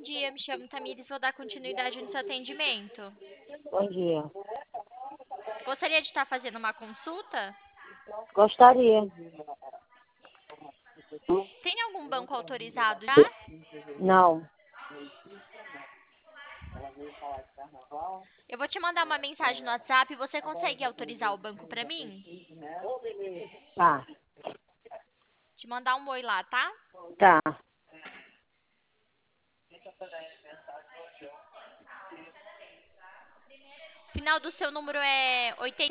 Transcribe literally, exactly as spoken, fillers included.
dia, me chamo Tamires, vou dar continuidade no seu atendimento. Bom dia. Gostaria de estar fazendo uma consulta? Gostaria. Tem algum banco autorizado já? Não. Eu vou te mandar uma mensagem no WhatsApp, você consegue autorizar o banco para mim? Tá. Te mandar um oi lá, tá? Tá. Final do seu número é oitenta